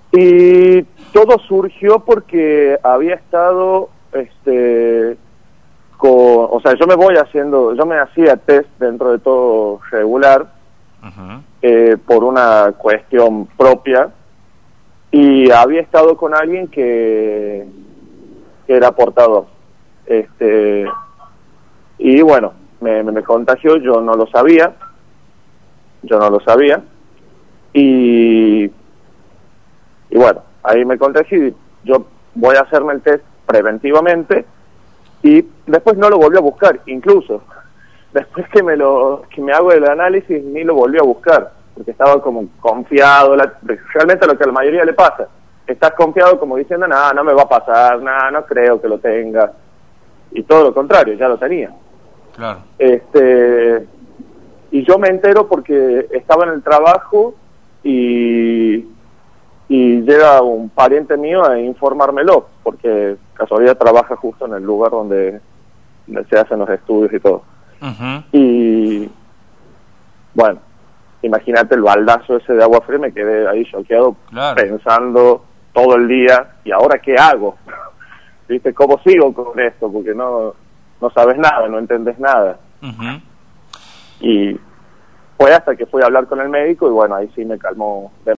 Y todo surgió porque había estado, o sea, yo me hacía test dentro de todo regular, por una cuestión propia, y había estado con alguien que era portador. Y bueno, me contagió, yo no lo sabía, y bueno, ahí me contagié y yo voy a hacerme el test preventivamente y después no lo volví a buscar, incluso después que me hago el análisis ni lo volví a buscar, porque estaba como confiado, realmente lo que a la mayoría le pasa, estás confiado como diciendo, nada, no me va a pasar, nada, no creo que lo tenga, y todo lo contrario, ya lo tenía. Claro. Y yo me entero porque estaba en el trabajo y llega un pariente mío a informármelo, porque casualidad trabaja justo en el lugar donde se hacen los estudios y todo. Y bueno, imagínate el baldazo ese de agua fría, me quedé ahí choqueado, claro, pensando todo el día, ¿y ahora qué hago? ¿Viste? ¿Cómo sigo con esto? Porque no sabes nada, no entendés nada. Y fue hasta que fui a hablar con el médico y bueno, ahí sí me calmó